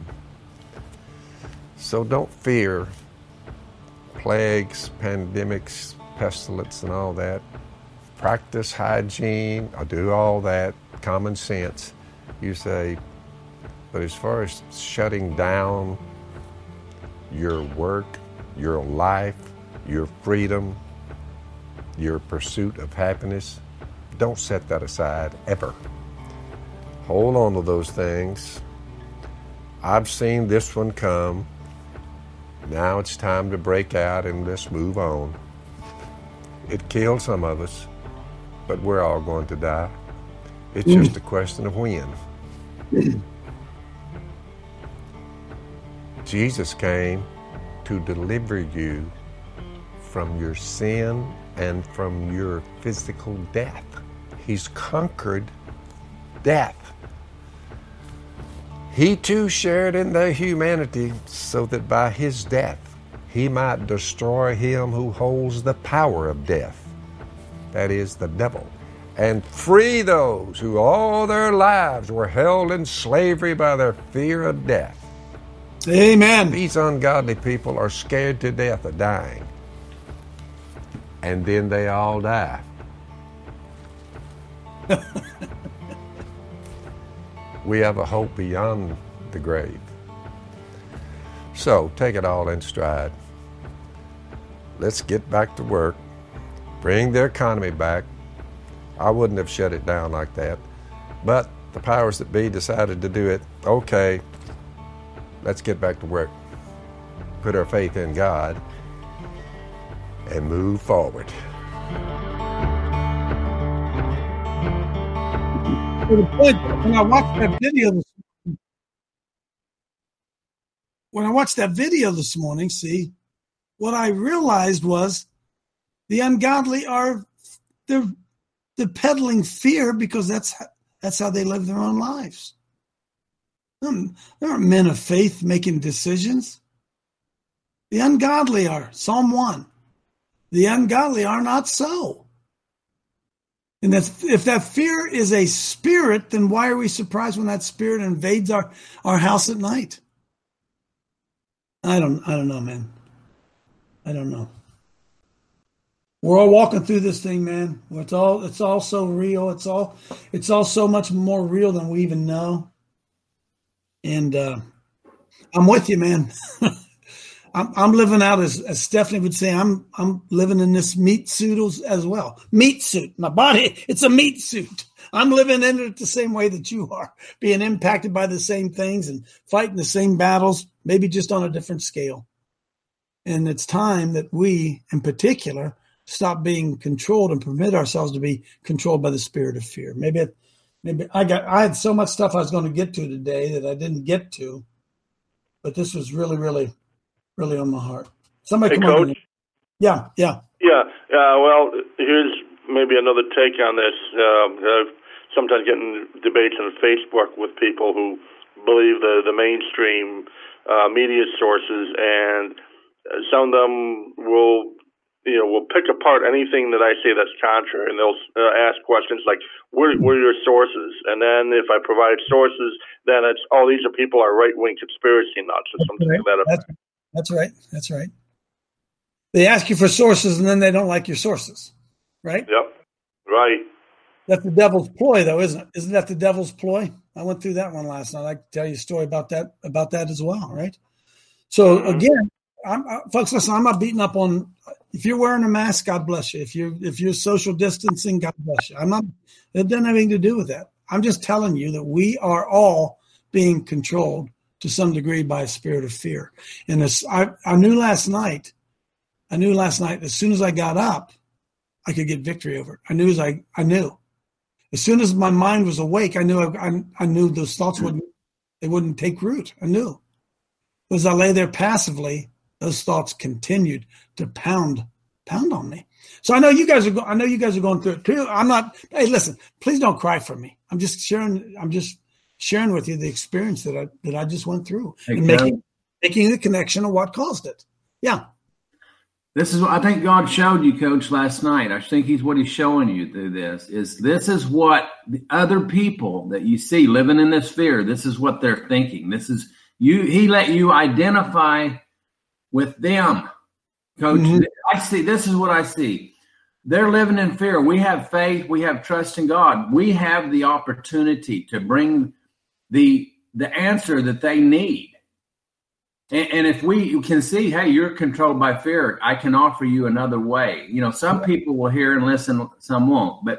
So don't fear plagues, pandemics, pestilence, and all that. Practice hygiene, or do all that, common sense. You say, but as far as shutting down your work, your life, your freedom, your pursuit of happiness, don't set that aside ever. Hold on to those things. I've seen this one come. Now it's time to break out and let's move on. It killed some of us, but we're all going to die. It's mm. just a question of when. Jesus came to deliver you from your sin and from your physical death. He's conquered death. He too shared in their humanity so that by his death he might destroy him who holds the power of death, that is, the devil, and free those who all their lives were held in slavery by their fear of death. Amen. These ungodly people are scared to death of dying, and then they all die. We have a hope beyond the grave. So take it all in stride. Let's get back to work. Bring the economy back. I wouldn't have shut it down like that. But the powers that be decided to do it. Okay, let's get back to work. Put our faith in God and move forward. To the point, when I watched that video this morning, when I watched that video this morning, see, what I realized was the ungodly are they're they're peddling fear because that's that's how they live their own lives. There aren't men of faith making decisions. The ungodly are. Psalm one. The ungodly are not so. And that's, if that fear is a spirit, then why are we surprised when that spirit invades our, our house at night? I don't I don't know, man. I don't know. We're all walking through this thing, man. It's all it's all so real. It's all it's all so much more real than we even know. And uh, I'm with you, man. I'm, I'm living out, as, as Stephanie would say, I'm I'm living in this meat suit as well. Meat suit. My body, it's a meat suit. I'm living in it the same way that you are, being impacted by the same things and fighting the same battles, maybe just on a different scale. And it's time that we, in particular, stop being controlled and permit ourselves to be controlled by the spirit of fear. Maybe it, maybe I got I had so much stuff I was going to get to today that I didn't get to, but this was really, really, really on my heart. Somebody hey, come Coach. on. Yeah, yeah. Yeah. Uh, well, here's maybe another take on this. Uh, I've sometimes getting debates on Facebook with people who believe the the mainstream uh, media sources, and some of them will. You know, will pick apart anything that I say that's contrary, and they'll uh, ask questions like, where, where are your sources? And then if I provide sources, then it's, oh, these are people are right-wing conspiracy nuts or something right. like that. That's, that's right. That's right. They ask you for sources, and then they don't like your sources, right? Yep. Right. That's the devil's ploy, though, isn't it? Isn't that the devil's ploy? I went through that one last night. I'd like to tell you a story about that, about that as well, right? So, mm-hmm. again, I'm, uh, folks, listen, I'm not beating up on – if you're wearing a mask, God bless you. If you're if you're social distancing, God bless you. I'm not. It doesn't have anything to do with that. I'm just telling you that we are all being controlled to some degree by a spirit of fear. And this, I, I knew last night, I knew last night, as soon as I got up, I could get victory over it. I knew as I, I knew. As soon as my mind was awake, I knew I, I, I knew those thoughts wouldn't, they wouldn't take root. I knew. As I lay there passively, those thoughts continued to pound, pound on me. So I know you guys are. Go- I know you guys are going through it too. I'm not. Hey, listen. Please don't cry for me. I'm just sharing. I'm just sharing with you the experience that I that I just went through Hey, and making making the connection of what caused it. Yeah. This is what I think God showed you, Coach, last night. I think he's what he's showing you through this is this is what the other people that you see living in this fear, this is what they're thinking. This is you. He let you identify with them, Coach. Mm-hmm. I see. This is what I see. They're living in fear. We have faith. We have trust in God. We have the opportunity to bring the the answer that they need. And, and if we can see, hey, you're controlled by fear, I can offer you another way. You know, some people will hear and listen, some won't. But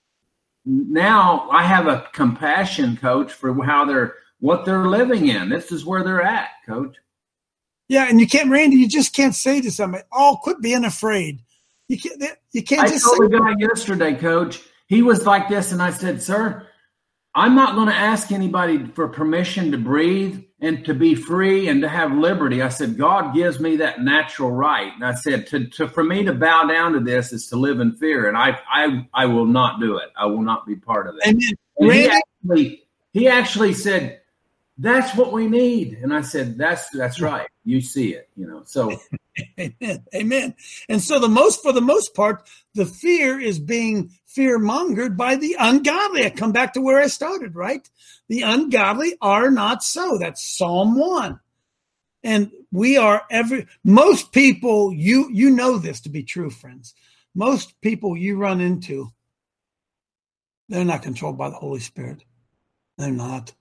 now I have a compassion, Coach, for how they're, what they're living in. This is where they're at, Coach. Yeah, and you can't, Randy, you just can't say to somebody, oh, quit being afraid. You can't, you can't I just told say. the guy yesterday, Coach, he was like this, and I said, sir, I'm not going to ask anybody for permission to breathe and to be free and to have liberty. I said, God gives me that natural right. And I said, to, to for me to bow down to this is to live in fear. And I I I will not do it. I will not be part of it. Amen. And he actually, he actually said, that's what we need. And I said, that's that's right. You see it, you know. So Amen. Amen. And so the most, for the most part, the fear is being fear mongered by the ungodly. I come back to where I started, right? The ungodly are not so. That's Psalm one. And we are every, most people, you, you know this to be true, friends. Most people you run into, they're not controlled by the Holy Spirit. They're not.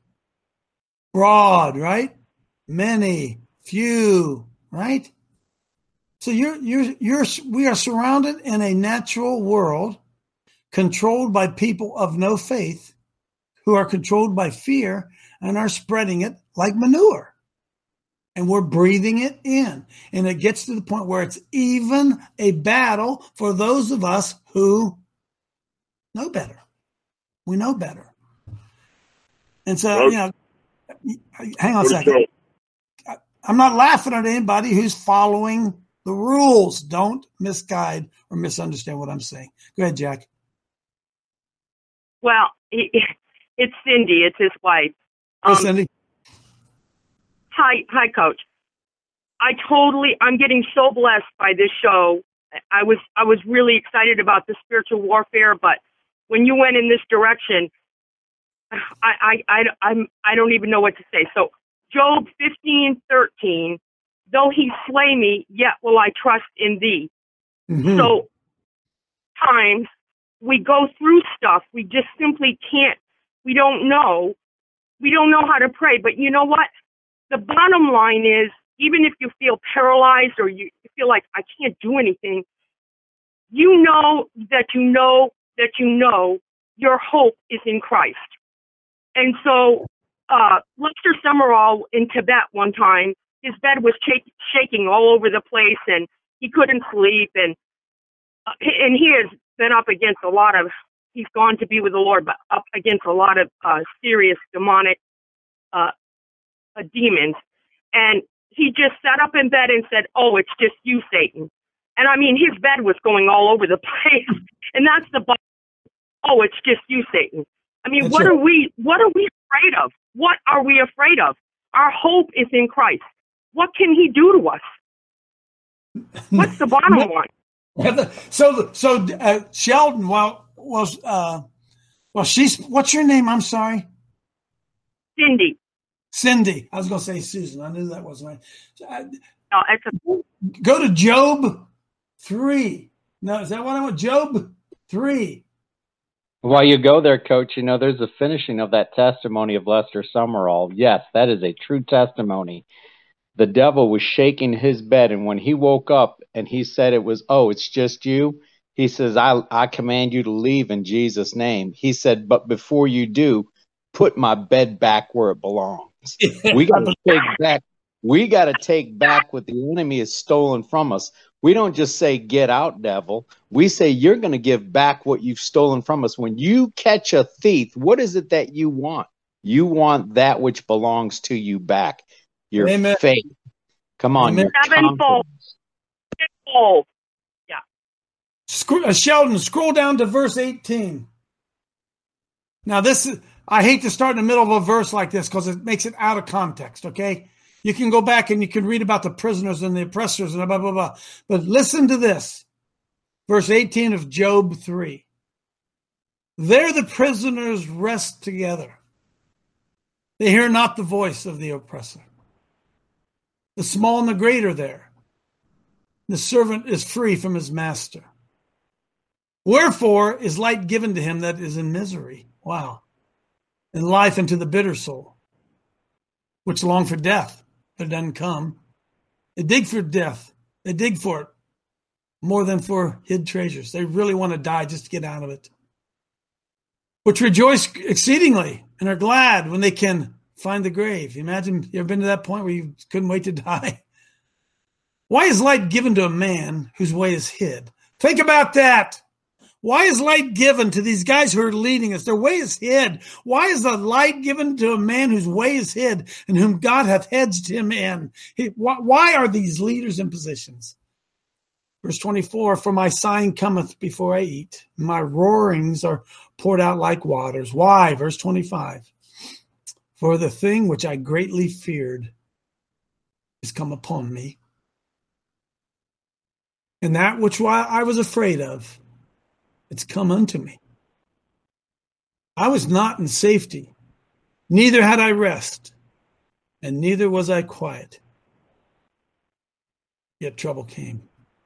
Broad, right? Many, few, right? So you're, you're, you're, we are surrounded in a natural world controlled by people of no faith who are controlled by fear and are spreading it like manure. And we're breathing it in. And it gets to the point where it's even a battle for those of us who know better. We know better. And so, you know, hang on a second. I'm not laughing at anybody who's following the rules. Don't misguide or misunderstand what I'm saying. Go ahead, Jack. Well, it's Cindy. It's his wife. Um, um, Cindy. Hi, hi, Coach. I totally. I'm getting so blessed by this show. I was, I was really excited about the spiritual warfare, but when you went in this direction, I, I, I, I'm, I don't even know what to say. So, Job fifteen thirteen. Though he slay me, yet will I trust in thee. Mm-hmm. So, times we go through stuff. We just simply can't. We don't know. We don't know how to pray. But you know what? The bottom line is, even if you feel paralyzed or you feel like I can't do anything, you know that you know that you know your hope is in Christ. And so, uh, Lester Summerall in Tibet one time, his bed was shake, shaking all over the place, and he couldn't sleep. And uh, and he has been up against a lot of. He's gone to be with the Lord, but up against a lot of uh, serious demonic uh, uh, demons. And he just sat up in bed and said, "Oh, it's just you, Satan." And I mean, his bed was going all over the place, and that's the. Oh, it's just you, Satan. I mean, that's what it. are we? What are we afraid of? What are we afraid of? Our hope is in Christ. What can he do to us? What's the bottom line? So, so uh, Sheldon, well, was uh, well, she's. What's your name? I'm sorry. Cindy. Cindy. I was going to say Susan. I knew that wasn't right. Uh, no, it's a- go to Job three. No, is that what I want? Job three. While you go there, Coach, you know, there's a finishing of that testimony of Lester Summerall. Yes, that is a true testimony. The devil was shaking his bed, and when he woke up and he said it was, oh, it's just you, He says, I, I command you to leave in Jesus' name. He said, but before you do, put my bed back where it belongs. We got to take back. We got to take back what the enemy has stolen from us. We don't just say, get out, devil. We say, you're going to give back what you've stolen from us. When you catch a thief, what is it that you want? You want that which belongs to you back. Your Amen. faith. Come on. Your Sevenfold. Sevenfold. Yeah. Scroll, uh, Sheldon, scroll down to verse eighteen. Now, this is, I hate to start in the middle of a verse like this because it makes it out of context, okay? You can go back and you can read about the prisoners and the oppressors and blah, blah, blah. But listen to this. Verse eighteen of Job three. There the prisoners rest together. They hear not the voice of the oppressor. The small and the great are there. The servant is free from his master. Wherefore is light given to him that is in misery. Wow. And life into the bitter soul, which long for death, but it doesn't come. They dig for death. They dig for it more than for hid treasures. They really want to die just to get out of it. Which rejoice exceedingly and are glad when they can find the grave. Imagine, you ever been to that point where you couldn't wait to die? Why is light given to a man whose way is hid? Think about that. Why is light given to these guys who are leading us? Their way is hid. Why is the light given to a man whose way is hid and whom God hath hedged him in? He, why, why are these leaders in positions? Verse twenty-four, for my sign cometh before I eat. My roarings are poured out like waters. Why? Verse twenty-five, for the thing which I greatly feared is come upon me. And that which I was afraid of, it's come unto me. I was not in safety, neither had I rest, and neither was I quiet. Yet trouble came.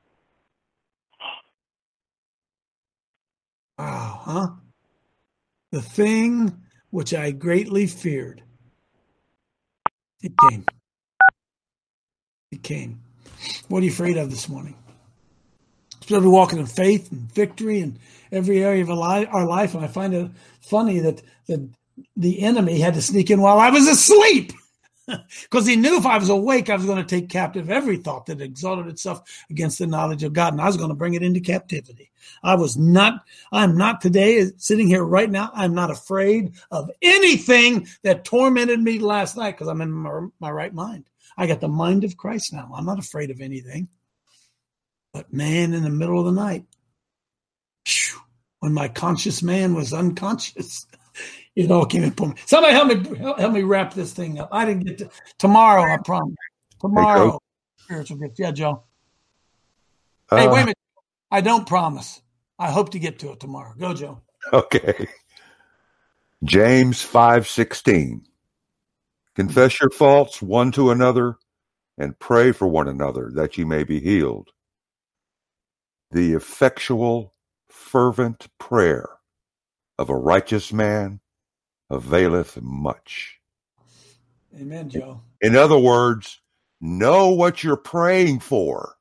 Wow, huh? The thing which I greatly feared, it came. It came. What are you afraid of this morning? We're walking in faith and victory in every area of our life. And I find it funny that the, the enemy had to sneak in while I was asleep because he knew if I was awake, I was going to take captive every thought that exalted itself against the knowledge of God. And I was going to bring it into captivity. I was not, I'm not today sitting here right now. I'm not afraid of anything that tormented me last night because I'm in my, my right mind. I got the mind of Christ now. I'm not afraid of anything. But man, in the middle of the night, when my conscious man was unconscious, it all came and pulled me. Somebody help me help me wrap this thing up. I didn't get to tomorrow. I promise. Tomorrow, hey, spiritual gifts. Yeah, Joe. Uh, hey, wait a minute. I don't promise. I hope to get to it tomorrow. Go, Joe. Okay. James five sixteen. Confess your faults one to another, and pray for one another that you may be healed. The effectual, fervent prayer of a righteous man availeth much. Amen, Joe. In other words, know what you're praying for.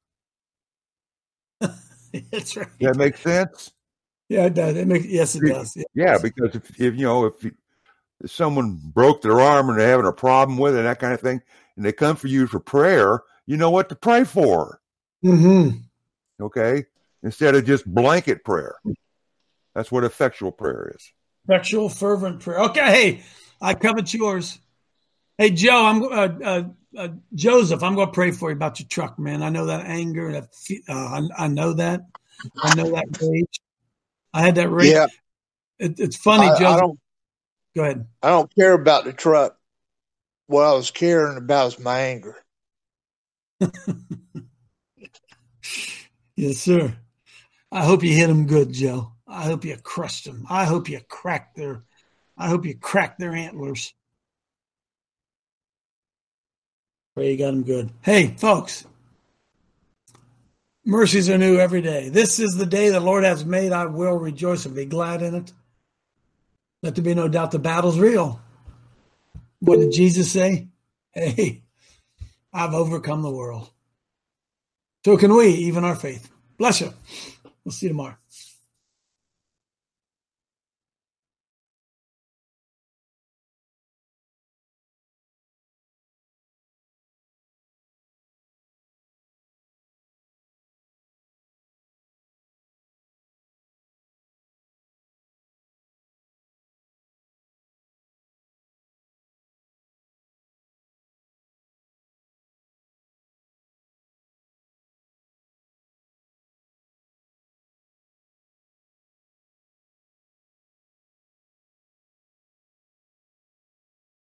That's right. Does that make sense? Yeah, it does. It makes, yes, it does. Yeah, yeah because if, if you know, if, you, if someone broke their arm and they're having a problem with it and that kind of thing, and they come for you for prayer, you know what to pray for. Mm-hmm. Okay? Instead of just blanket prayer. That's what effectual prayer is. Effectual, fervent prayer. Okay, hey, I covet yours. Hey, Joe, I'm uh, uh, uh, Joseph. I'm going to pray for you about your truck, man. I know that anger. That uh, I, I know that. I know that rage. I had that rage. Yeah. It, it's funny, I, Joseph. I don't, Go ahead. I don't care about the truck. What I was caring about is my anger. Yes, sir. I hope you hit them good, Joe. I hope you crushed them. I hope you cracked their. I hope you cracked their antlers. Pray you got them good. Hey, folks. Mercies are new every day. This is the day the Lord has made. I will rejoice and be glad in it. Let there be no doubt the battle's real. What did Jesus say? Hey, I've overcome the world. So can we, even our faith. Bless you. We'll see you tomorrow.